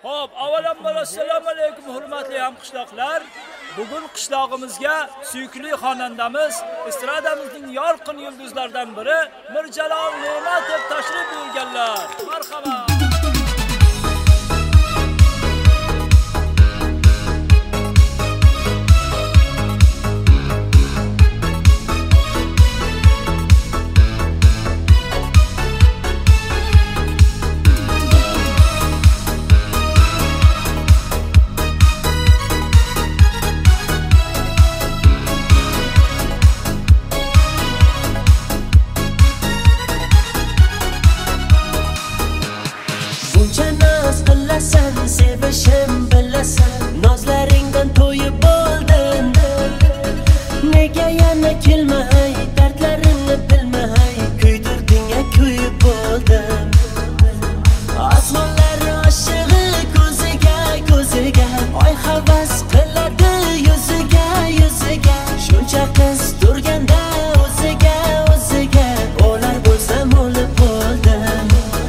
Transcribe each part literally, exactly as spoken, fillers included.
Xo'p, avvalambor assalomu alaykum hurmatli hamqishloqlar. Bugun qishlog'imizga suyukli xonandamiz, estradamizning yorqin yulduzlaridan biri Mirjalol Ne'matov tashrif buyurganlar. Marhaba. Sen sevishim bilasan, nozlaringdan to'yib bo'ldim. Nega yana kelmay, dardlarimni bilmay, kuydirding-a kuyib bo'ldim. Osmonlar oshig'i ko'ziga, ko'ziga, oy havas qiladi yuziga, yuziga. Shuncha qiz turganda o'ziga, o'ziga, o'lar bo'lsam o'lib bo'ldim.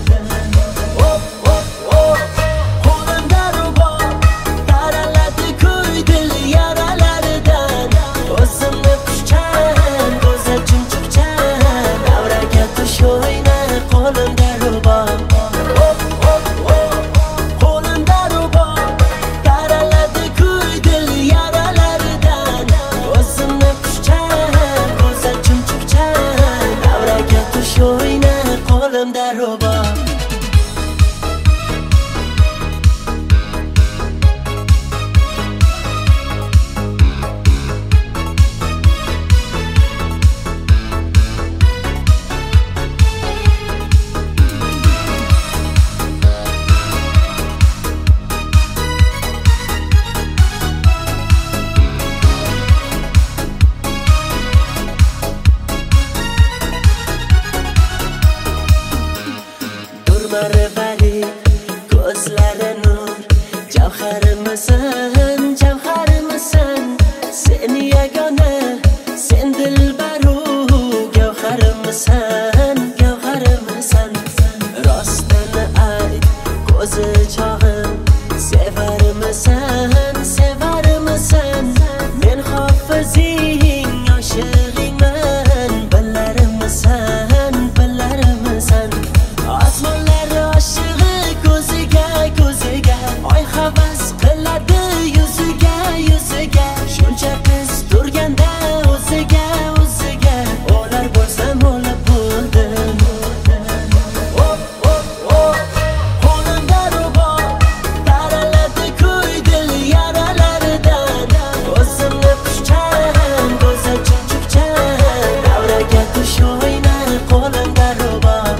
Marvali ko'zlari nur, javharimisan, javharimisan, sen yagona, sen dilbaru, gavharimisan, gavharimisan. Rostini ayt, ko'zi chog'im, sevarimisan, sevarimisan. Men hofizing, oshig'ingman, bilarimisan, bilarimisan. Osmonlar oshig'i ko'ziga, ko'ziga, oy havas qiladi yuziga, yuziga. Shuncha qiz turganda o'ziga, o'ziga, o'lar bo'lsam o'lib bo'ldim. Oh, oh, oh, qo'limda rubob, taraladi kuy dil yaralaridan. O'zimni xushchan, go'zal chumchuqchan, davraga tush o'yna, qo'limda rubob.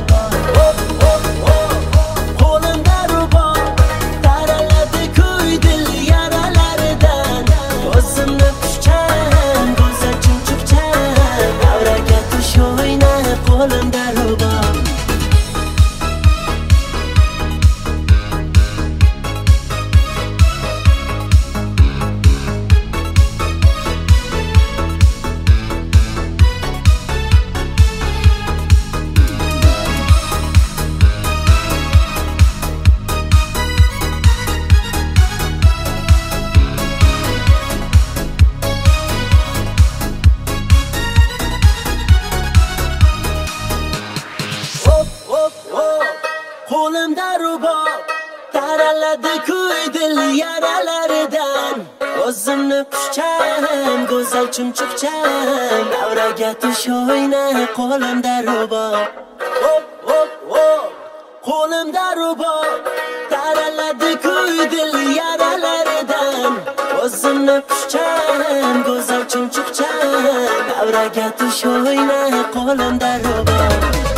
Qo'limda rubob, taraladi kuy dil yaralaridan. O'zimni xushchan, go'zal chumchuqchan, davraga tush o'yna, qo'limda rubob. Hop, hop, hop, qo'limda rubob, taraladi kuy dil yaralaridan. O'zimni xushchan, go'zal chumchuqchan, davraga tush o'yna, qo'limda rubob.